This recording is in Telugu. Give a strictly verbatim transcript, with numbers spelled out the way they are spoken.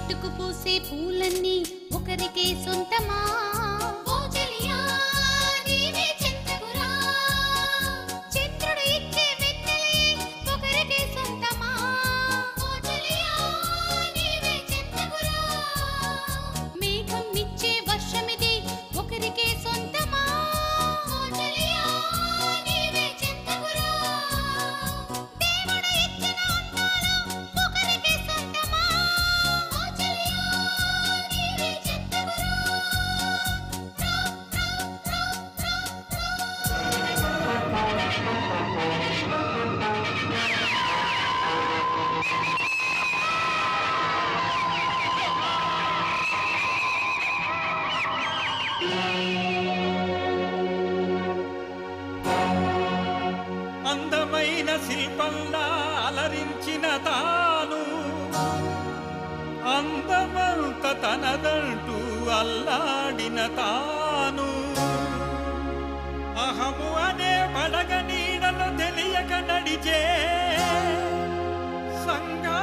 చెట్టుకు పూసే పూలన్నీ ఒకరికే సొంతమా ఓ చెలియా నీవే చెంతకురా చంద్రుడు ఇచ్చే వెన్నెలే ఒకరికే సొంతమా ఓ చెలియా నీవే చెంతకురా మేఘం ఇచ్చే వర్షమిది ఒకరికే సొంతమా ఓ చెలియా నీవే చెంతకురా దేవుడు ఇచ్చిన అందాలు ఒకరికే సొంతమా ఓ చెలియా నీవే చెంతకురా అందమైన శిల్పంలా అలరించిన తాను అందమంత తనదంటూ అల్లాడిన తాను అహము అనే పడగ నీడలో తెలియక నడిచే సంగ